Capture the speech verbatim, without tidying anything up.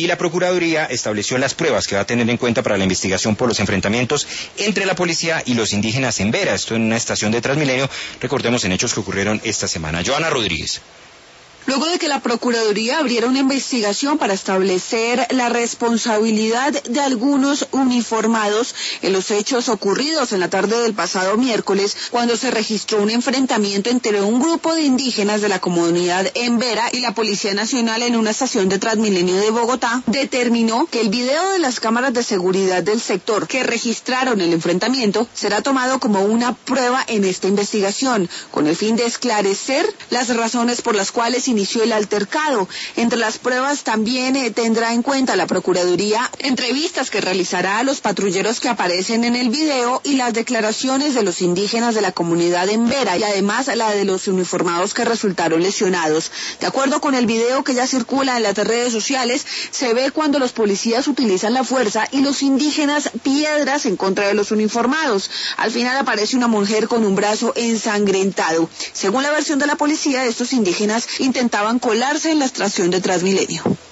y la Procuraduría estableció las pruebas que va a tener en cuenta para la investigación por los enfrentamientos entre la policía y los indígenas en Vera, esto en una estación de Transmilenio, recordemos en hechos que ocurrieron esta semana. Joana Rodríguez. Luego de que la Procuraduría abriera una investigación para establecer la responsabilidad de algunos uniformados en los hechos ocurridos en la tarde del pasado miércoles, cuando se registró un enfrentamiento entre un grupo de indígenas de la comunidad en Vera y la Policía Nacional en una estación de Transmilenio de Bogotá, determinó que el video de las cámaras de seguridad del sector que registraron el enfrentamiento será tomado como una prueba en esta investigación, con el fin de esclarecer las razones por las cuales inició el altercado. Entre las pruebas también eh, tendrá en cuenta la Procuraduría entrevistas que realizará a los patrulleros que aparecen en el video y las declaraciones de los indígenas de la comunidad en Vera, y además la de los uniformados que resultaron lesionados. De acuerdo con el video que ya circula en las redes sociales, se ve cuando los policías utilizan la fuerza y los indígenas piedras en contra de los uniformados. Al final aparece una mujer con un brazo ensangrentado. Según la versión de la policía, estos indígenas intentaban colarse en la estación de Transmilenio.